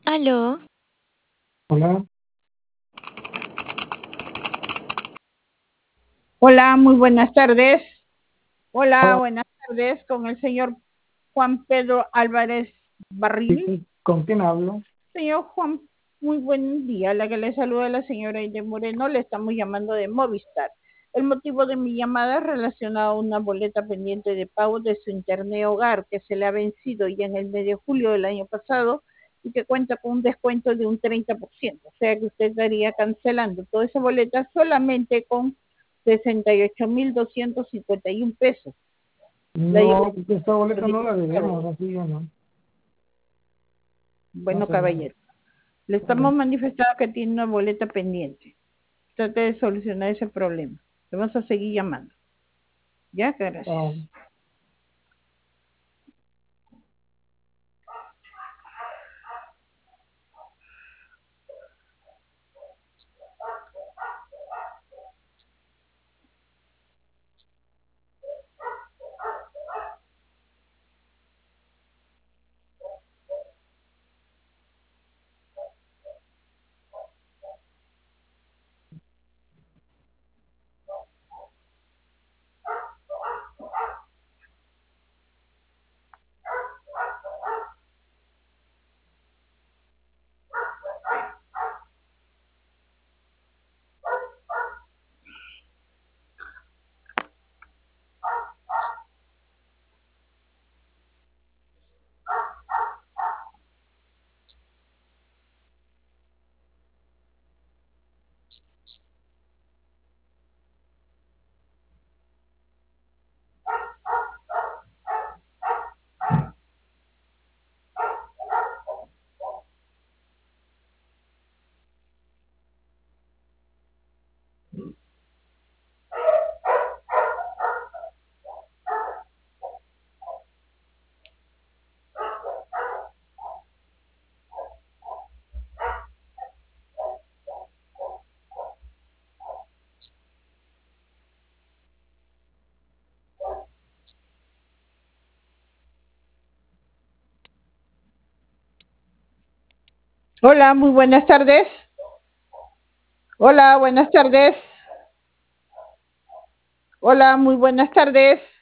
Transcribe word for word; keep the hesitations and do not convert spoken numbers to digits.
Aló, Hola, Hola, muy buenas tardes. Hola, hola, buenas tardes con el señor Juan Pedro Álvarez ¿y- Barril. y ¿con quién hablo? Señor Juan, muy buen día. La que le saluda la señora Aide Moreno, le estamos llamando de Movistar. El motivo de mi llamada es relacionado a una boleta pendiente de pago de su internet hogar que se le ha vencido ya en el mes de julio del año pasado y que cuenta con un descuento de un treinta por ciento. O sea que usted estaría cancelando toda esa boleta solamente con sesenta y ocho mil doscientos cincuenta y un pesos. La No, diferencia porque esta boleta de no la debemos, pago. así que no, no Bueno, tenemos. caballero, le Vale, estamos manifestando que tiene una boleta pendiente. Trate de solucionar ese problema. Le vamos a seguir llamando. Ya, ah, gracias. Hola, muy buenas tardes. Hola, buenas tardes. Hola, muy buenas tardes.